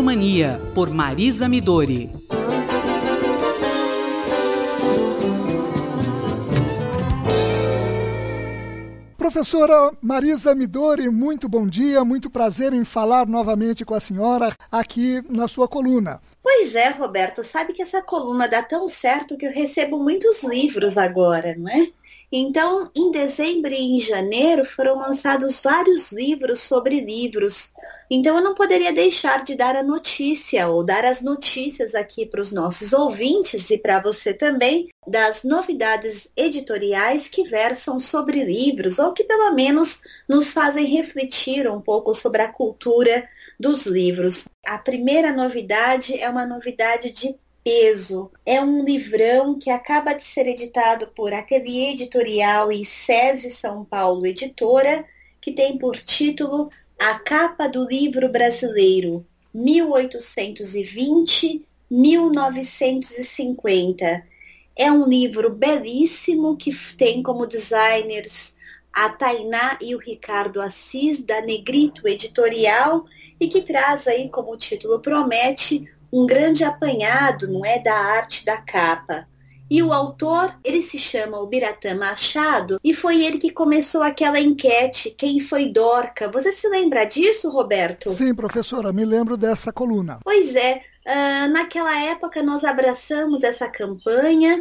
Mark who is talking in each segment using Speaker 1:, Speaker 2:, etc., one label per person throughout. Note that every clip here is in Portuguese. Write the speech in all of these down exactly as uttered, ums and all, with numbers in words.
Speaker 1: Bibliomania, por Marisa Midori.
Speaker 2: Professora Marisa Midori, muito bom dia, muito prazer em falar novamente com a senhora aqui na sua coluna.
Speaker 3: Pois é, Roberto, sabe que essa coluna dá tão certo que eu recebo muitos livros agora, não é? Então, em dezembro e em janeiro foram lançados vários livros sobre livros. Então, eu não poderia deixar de dar a notícia, ou dar as notícias aqui para os nossos ouvintes e para você também, das novidades editoriais que versam sobre livros, ou que pelo menos nos fazem refletir um pouco sobre a cultura dos livros. A primeira novidade é uma novidade de peso. É um livrão que acaba de ser editado por Ateliê Editorial e SESI São Paulo Editora, que tem por título A Capa do Livro Brasileiro, mil oitocentos e vinte a mil novecentos e cinquenta. É um livro belíssimo que tem como designers a Tainá e o Ricardo Assis, da Negrito Editorial, e que traz aí, como o título promete, um grande apanhado, não é, da arte da capa. E o autor, ele se chama Ubiratã Machado, e foi ele que começou aquela enquete, quem foi Dorca? Você se lembra disso, Roberto?
Speaker 2: Sim, professora, me lembro dessa coluna.
Speaker 3: Pois é, uh, naquela época nós abraçamos essa campanha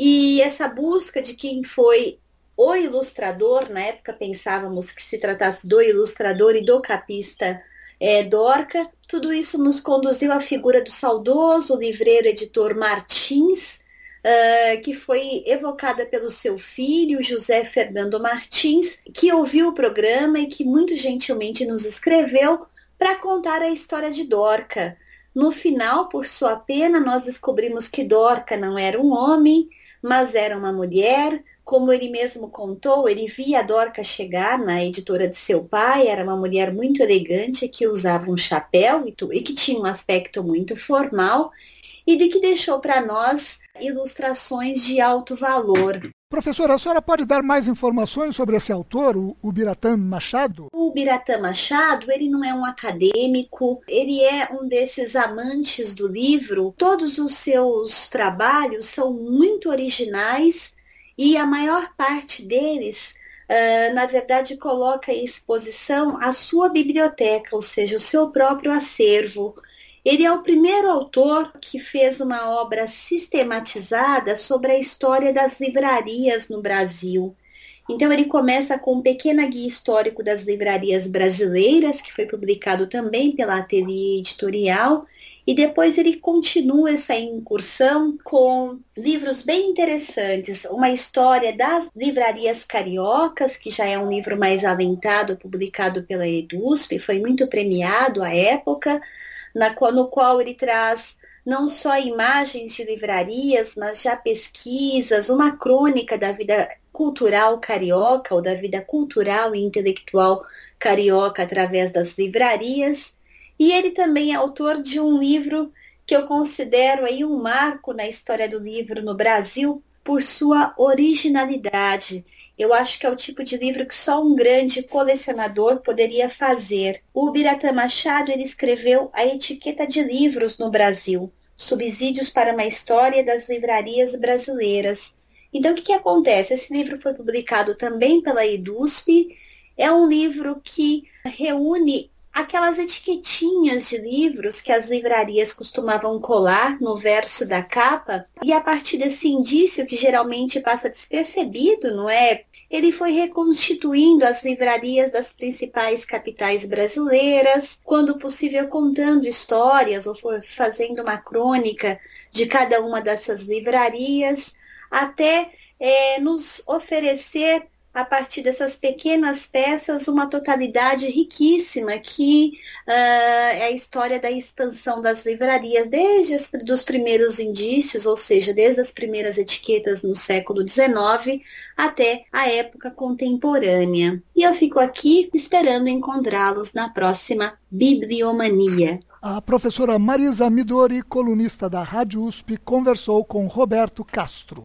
Speaker 3: e essa busca de quem foi o ilustrador. Na época pensávamos que se tratasse do ilustrador e do capista É, Dorca. Tudo isso nos conduziu à figura do saudoso livreiro editor Martins, uh, que foi evocada pelo seu filho, José Fernando Martins, que ouviu o programa e que muito gentilmente nos escreveu para contar a história de Dorca. No final, por sua pena, nós descobrimos que Dorca não era um homem, mas era uma mulher. Como ele mesmo contou, ele via a Dorca chegar na editora de seu pai, era uma mulher muito elegante, que usava um chapéu e, tu, e que tinha um aspecto muito formal, e de que deixou para nós ilustrações de alto valor.
Speaker 2: Professora, a senhora pode dar mais informações sobre esse autor, o Ubiratã Machado?
Speaker 3: O Ubiratã Machado, ele não é um acadêmico, ele é um desses amantes do livro. Todos os seus trabalhos são muito originais, e a maior parte deles, uh, na verdade, coloca em exposição a sua biblioteca, ou seja, o seu próprio acervo. Ele é o primeiro autor que fez uma obra sistematizada sobre a história das livrarias no Brasil. Então, ele começa com um pequeno guia histórico das livrarias brasileiras, que foi publicado também pela Ateliê Editorial, e depois ele continua essa incursão com livros bem interessantes. Uma história das livrarias cariocas, que já é um livro mais alentado, publicado pela EDUSP, foi muito premiado à época, na, no qual ele traz não só imagens de livrarias, mas já pesquisas, uma crônica da vida cultural carioca, ou da vida cultural e intelectual carioca através das livrarias. E ele também é autor de um livro que eu considero aí um marco na história do livro no Brasil por sua originalidade. Eu acho que é o tipo de livro que só um grande colecionador poderia fazer. O Ubiratã Machado, ele escreveu A Etiqueta de Livros no Brasil, Subsídios para uma História das Livrarias Brasileiras. Então, o que, que acontece? Esse livro foi publicado também pela EDUSP. É um livro que reúne aquelas etiquetinhas de livros que as livrarias costumavam colar no verso da capa, e a partir desse indício, que geralmente passa despercebido, não é? Ele foi reconstituindo as livrarias das principais capitais brasileiras, quando possível contando histórias ou foi fazendo uma crônica de cada uma dessas livrarias, até é, nos oferecer, a partir dessas pequenas peças, uma totalidade riquíssima, que uh, é a história da expansão das livrarias, desde os dos primeiros indícios, ou seja, desde as primeiras etiquetas no século dezenove, até a época contemporânea. E eu fico aqui esperando encontrá-los na próxima Bibliomania.
Speaker 2: A professora Marisa Midori, colunista da Rádio U S P, conversou com Roberto Castro.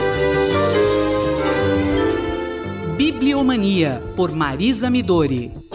Speaker 1: Bibliomania, por Marisa Midori.